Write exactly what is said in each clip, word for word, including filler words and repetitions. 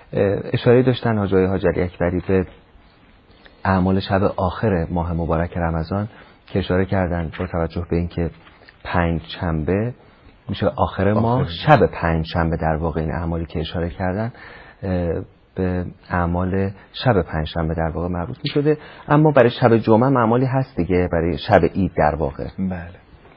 اشاره داشتن حاج آقای حاجی اکبری به اعمال شب آخر ماه مبارک رمضان که اشاره کردن با توجه به اینکه پنج شنبه میشه آخر ماه، شب پنج شنبه در واقع این اعمالی که اشاره کردن به اعمال شب پنج شنبه در واقع مربوط میشده. اما برای شب جمعه اعمالی هست دیگه، برای شب عید در واقع. بله.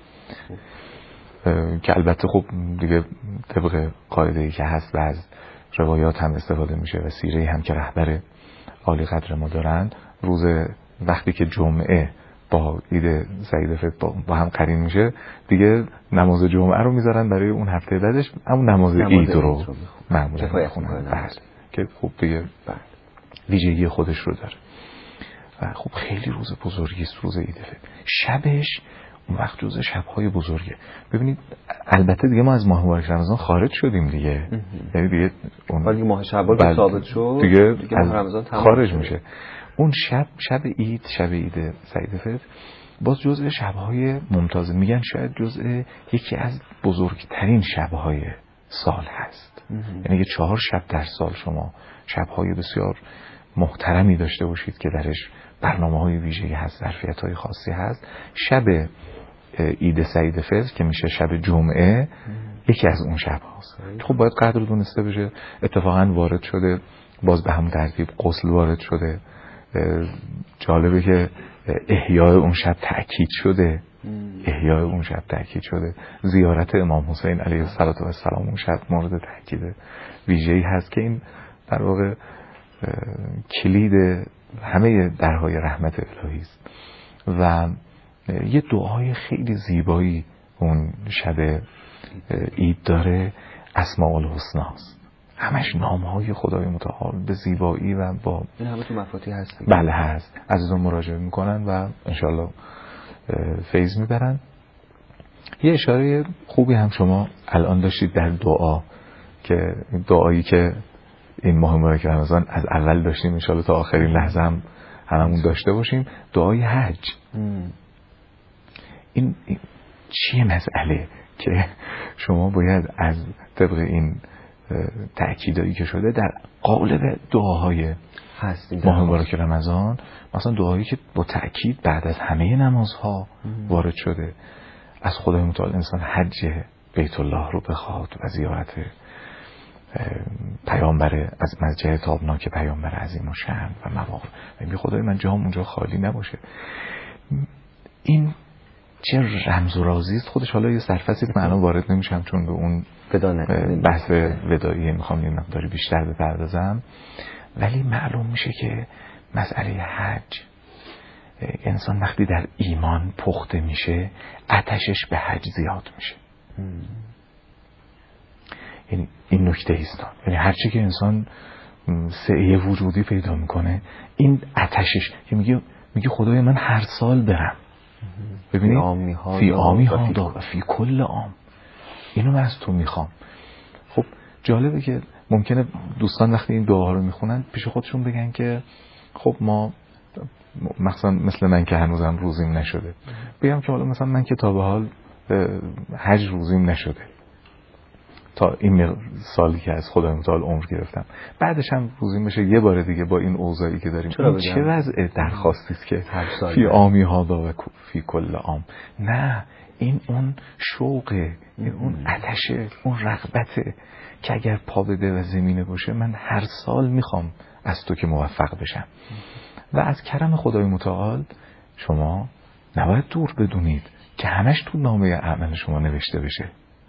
که البته خب دیگه طبق قاعده‌ای که هست و از روایات هم استفاده میشه و سیره‌ای هم که رهبر عالی قدر ما دارن، روز وقتی که جمعه با عید سعید فطر با هم قرین میشه دیگه نماز جمعه رو میذارن برای اون هفته بعدش، همون نماز, نماز عید رو معمولا میخونن که خب دیگه ویژگی خودش رو داره و خب خیلی روز بزرگی است روز عید فطر. شبش اون وقت جزء شب‌های بزرگه. ببینید البته دیگه ما از ماه مبارک رمضان خارج شدیم دیگه، یعنی دیگه اون ولی ماه شوال که ثابت شد دیگه, دیگه ماه رمضان تمام خارج میشه. اون شب شب عید، شب عید سعید فطر باز جزء شب‌های ممتاز، میگن شاید جزء یکی از بزرگترین شب‌های سال هست. یعنی یه چهار شب در سال شما شب‌های بسیار محترمی داشته باشید که درش برنامه‌های ویژه‌ای هست، ظرفیت‌های خاصی هست. شب عید سعید فطر که میشه شب جمعه یکی از اون شب هاست. خب باید قدر دونسته بشه. اتفاقا وارد شده باز به همون ترتیب غسل وارد شده. جالبه که احیای اون شب تأکید شده احیای اون شب تأکید شده. زیارت امام حسین علیه السلام اون شب مورد تأکید ویژه‌ای هست که این در واقع کلید همه درهای رحمت الهی است. و یه دعای خیلی زیبایی اون شب عید داره، اسماء الحسنا است، همش نامهای خدای متعال به زیبایی و با این همه تو مفاتیح هست. بله هست. عزیزان مراجعه میکنن و انشالله فیض میبرن. یه اشاره خوبی هم شما الان داشتید در دعا که دعایی که این ماه مبارک رمضان از اول داشتیم انشالله تا آخرین لحظه هم هممون داشته باشیم، دعای حج. این, این چیه مسئله که شما باید از طبق این تأکیدایی که شده در قالب دعاهای ماه مبارک رمضان، مثلا دعایی که با تأکید بعد از همه نمازها وارد شده، از خدای متعال انسان حج بیت الله رو بخواد و زیارت پیامبر از مسجد تابناک پیامبر عظیم و شأن و مواقع، میگه خدای من جام اونجا خالی نباشه. این چه رمز و رازی است خودش. حالا یه سرفصلی من الان وارد نمیشم چون به اون بحث وداعی میخوام یه مقداری بیشتر بپردازم، ولی معلوم میشه که مسئله حج، انسان وقتی در ایمان پخته میشه آتشش به حج زیاد میشه. یعنی این نکته است. یعنی هرچی که انسان سعی وجودی پیدا میکنه، این آتشش که میگه میگه خدای من هر سال برم. ببینید فی آمی ها دا و فی کل عام، اینو من از تو میخوام. خب جالبه که ممکنه دوستان وقتی این دعاها رو میخونن پیش خودشون بگن که خب ما مثلا مثل من که هنوزم روزیم نشده، بگم که حالا مثلا من که تا به حال حج روزیم نشده تا این سالی که از خدای متعال عمر گرفتم، بعدش هم روزیم بشه یه بار دیگه با این اوضاعی که داریم. این چه وضع درخواستی است که فی آمی هادا و فی کل عام. نه، این اون شوقه، این اون آتشه، اون رغبته که اگر پا بده و زمینه باشه من هر سال میخوام از تو که موفق بشم. و از کرم خدای متعال شما نباید دور بدونید که همش تو نامه اعمال شما نوشته بشه.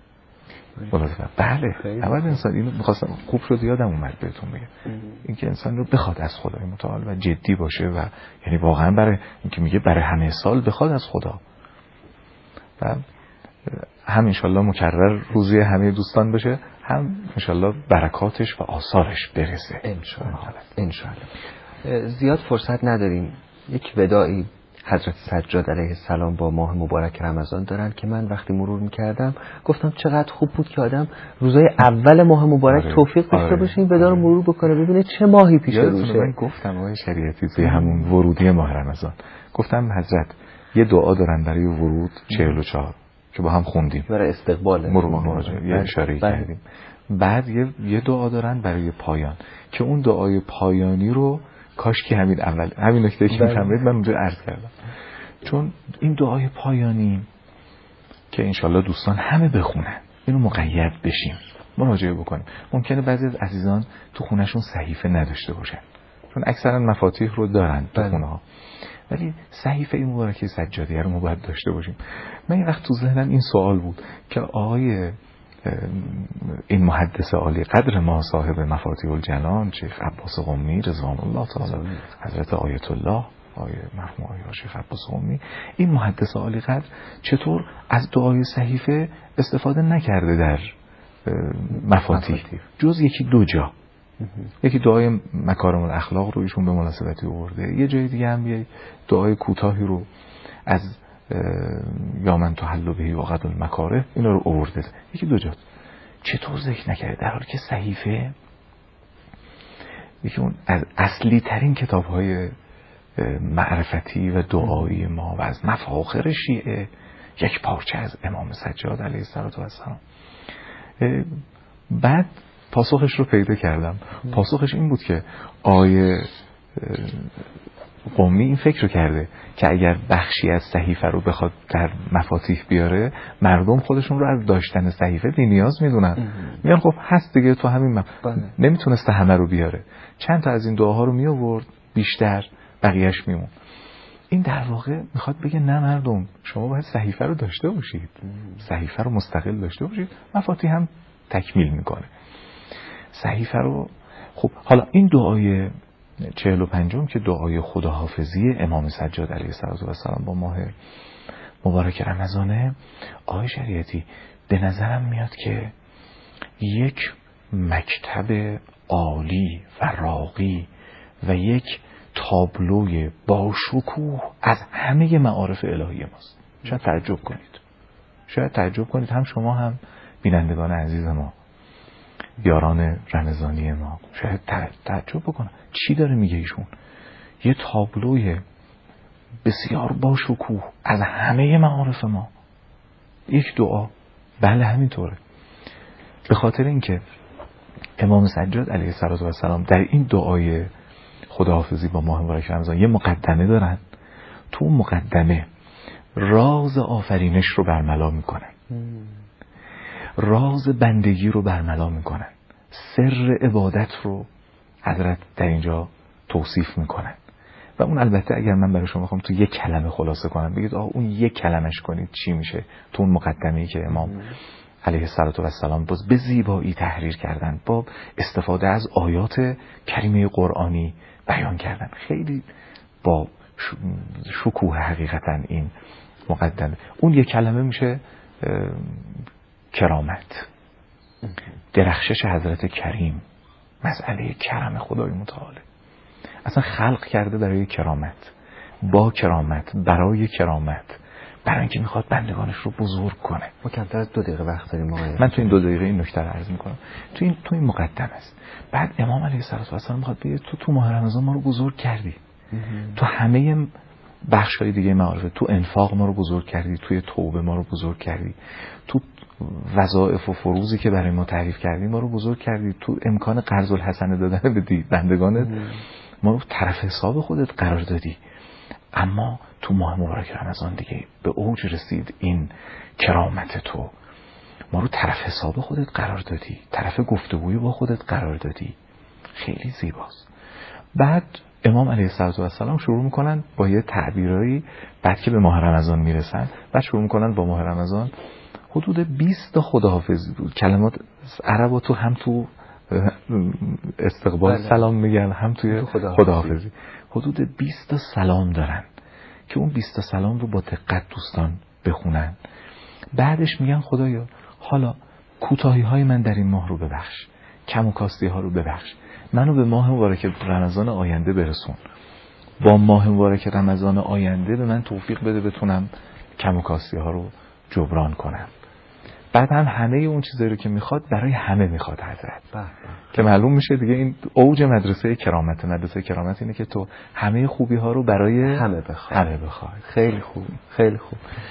بله اول انسان اینو می‌خواستم خوب شد یادم اومد بهتون بگم، اینکه انسان رو بخواد از خدای متعال و جدی باشه و یعنی واقعا برای اینکه میگه برای همه سال بخواد از خدا و هم انشالله مکرر روزی همه دوستان بشه، هم انشالله برکاتش و آثارش برسه انشالله. انشالله. زیاد فرصت نداریم. یک وداعی حضرت سجاد علیه السلام با ماه مبارک رمضان دارن که من وقتی مرور میکردم گفتم چقدر خوب بود که آدم روزای اول ماه مبارک آره، توفیق داشته آره، باشه این ودا رو مرور بکنه ببینه چه ماهی پیش روشه. من گفتم آقای شریعتی توی همون ورودی ماه رمضان گفتم حضرت یه دعا دارن برای ورود چهل و چهار که با هم خوندیم برای استقبال ماه رمضان، یه اشاره کردیم بعد یه, یه دعا دارن برای پایان که اون دعای پایانی رو کاش که همین اول همین نکته که میفهمید من اونجا عرض کردم، چون این دعای پایانی که انشالله دوستان همه بخونن، اینو مقید بشیم مراجعه بکنیم. ممکنه بعضی از عزیزان تو خونهشون صحیفه نداشته باشن، چون اکثرا مفاتیح رو دارن تو خونه ها، ولی صحیفه این مبارکه سجادیه رو ما باید داشته باشیم. من این وقت تو ذهنم این سوال بود که آقای این محدث عالی قدر ما صاحب مفاتیح الجنان شیخ عباس قمی رضوان الله تعالی، حضرت آیت الله آقای مرحوم آقای شیخ عباس قمی، این محدث عالی قدر چطور از دعای صحیفه استفاده نکرده در مفاتیح جز یکی دو جا. یکی دعای مکارم الاخلاق رو ایشون به مناسبتی آورده، یه جای دیگه هم یه دعای کوتاهی رو از یا من تحل بهی و قد المکاره اینا رو آورده. یکی دو جا چطور ذکر نکرده، در حالی که صحیفه یکی اون از اصلی ترین کتاب های معرفتی و دعایی ما و از مفاخر شیعه، یک پارچه از امام سجاد علیه السلام. بعد پاسخش رو پیدا کردم. پاسخش این بود که آیه قمی این فکر رو کرده که اگر بخشی از صحیفه رو بخواد در مفاتیح بیاره، مردم خودشون رو از داشتن صحیفه بی نیاز میدونن، میگن خب هست دیگه تو همین مف... نمیتونسته همه رو بیاره، چند تا از این دعاها رو می آورد بیشتر، بقیهش میمون. این در واقع میخواد بگه نه مردم، شما باید صحیفه رو داشته باشید، صحیفه رو مستقل داشته باشید، مفاتیح هم تکمیل میکنه صحیفه رو. خب حالا این دعای چهل و پنجم که دعای خداحافظی امام سجاد علیه السلام با ماه مبارک رمضانه، آقای شریعتی به نظرم میاد که یک مکتب عالی و راقی و یک تابلوی با شکوه از همه معارف الهی ماست. شاید تعجب کنید، شاید تعجب کنید، هم شما هم بینندگان عزیز ما، یاران رمضانی ما شاید تعجب بکنن چی داره میگه ایشون. یه تابلوی بسیار با شکوه از همه معارف ما، یک دعا. بله همینطوره، به خاطر اینکه امام سجاد علیه السلام در این دعای خداحافظی با ماه مبارک رمضان یه مقدمه دارن، تو مقدمه راز آفرینش رو برملا میکنن، راز بندگی رو برملا میکنن، سر عبادت رو حضرت در اینجا توصیف میکنن. و اون البته اگر من برای شما بخوام تو یک کلمه خلاصه کنم، بگید آه اون یک کلمش کنید چی میشه، تو اون مقدمه‌ای که امام علیه السلام باز به زیبایی تحریر کردن، با استفاده از آیات کریمه قرآنی بیان کردن، خیلی با شکوه حقیقتا این مقدمه. اون یک کلمه میشه کرامت، درخشش حضرت کریم، مسئله کرم خدای متعال. اصلا خلق کرده برای کرامت، با کرامت، برای کرامت، برای اینکه میخواد بندگانش رو بزرگ کنه. ما کمتر از دو دقیقه وقت داریم آقای. من تو این دو دقیقه این نکته رو عرض میکنم. تو این تو این مقدمه است. بعد امام علیه السلام میخواد بگه تو تو ماه رمضان ما رو بزرگ کردی، تو همه بخش‌های دیگه معارف، تو انفاق ما رو بزرگ کردی، توی توبه ما رو بزرگ کردی، تو وظایف و فروضی که برای ما تعریف کردی ما رو بزرگ کردی، تو امکان قرض الحسنه دادن به بندگانت ما رو طرف حساب خودت قرار دادی. اما تو ماه مبارک رمضان دیگه به اوج رسید این کرامت تو، ما رو طرف حساب خودت قرار دادی، طرف گفتگوی با خودت قرار دادی. خیلی زیباست. بعد امام علیه السلام شروع میکنن با یه تعبیرایی، بعد که به ماه رمضان میرسن، بعد شروع میکنن با ماه رمضان حدود بیست تا خداحافظی بود. کلمات عربا تو هم تو استقبال بله. سلام میگن، هم توی خداحافظی. خداحافظی حدود بیست تا سلام دارن که اون بیست تا سلام رو با دقت دوستان بخونن. بعدش میگن خدایا حالا کوتاهی های من در این ماه رو ببخش، کم و کاستی ها رو ببخش، منو به ماه مبارک رمضان آینده برسون، با ماه مبارک رمضان آینده به من توفیق بده بتونم کم و کاستی ها رو جبران کنم. بعد هم همه اون چیزایی رو که میخواد برای همه میخواد حضرت، بله. که معلوم میشه دیگه این اوج مدرسه کرامت. مدرسه کرامت اینه که تو همه خوبی ها رو برای همه بخوای. همه بخوای. خیلی خوب، خیلی خوب.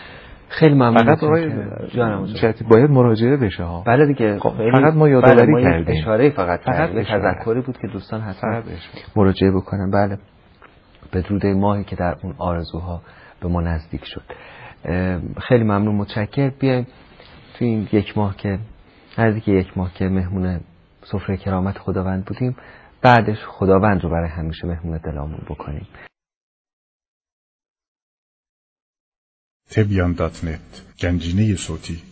خیلی ممنون. فقط آقای شتی باید مراجعه بشه ها. بله دیگه. فقط ما یادآوری بله کردیم. اشاره فقط کردیم. تذکری بود که دوستان حتما مراجعه بکنن. بله. بدرود ماهی که در اون آرزوها به ما نزدیک شد. خیلی ممنون، متشکرم. بیایم تو این یک ماه که نزدیک یک ماه که مهمون سفره کرامت خداوند بودیم، بعدش خداوند رو برای همیشه مهمون دلامون بکنیم. تبیان دات نت، گنجینه صوتی.